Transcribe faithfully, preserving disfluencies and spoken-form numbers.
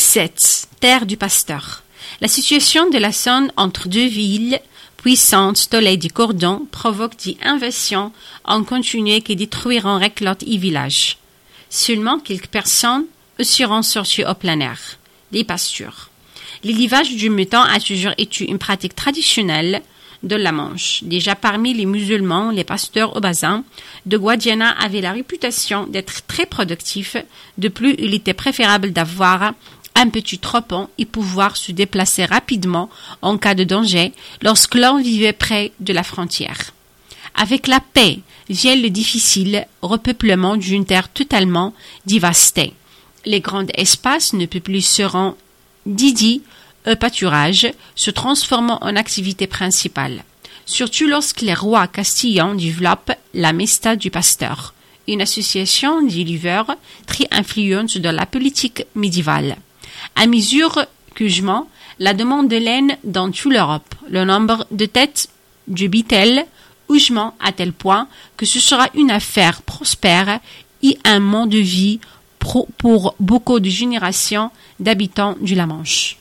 sept. Terre du pasteur. La situation de la zone entre deux villes puissantes de du cordon provoque des invasions en continu qui détruiront récoltes et villages. Seulement quelques personnes seront sorties au plein air, les pastures. L'élevage du mouton a toujours été une pratique traditionnelle de la Manche. Déjà parmi les musulmans, les pasteurs au bassin de Guadiana avaient la réputation d'être très productifs. De plus, il était préférable d'avoir un petit troupeau et pouvoir se déplacer rapidement en cas de danger lorsque l'on vivait près de la frontière. Avec la paix vient le difficile repeuplement d'une terre totalement dévastée. Les grands espaces ne peuplés seront dédiés au pâturage, se transformant en activité principale, surtout lorsque les rois castillans développent la Mesta du Pasteur, une association d'éleveurs très influente dans la politique médiévale. À mesure qu'augmente la demande de laine dans toute l'Europe, le nombre de têtes du bétail augmente à tel point que ce sera une affaire prospère et un mode de vie pro pour beaucoup de générations d'habitants de la Manche.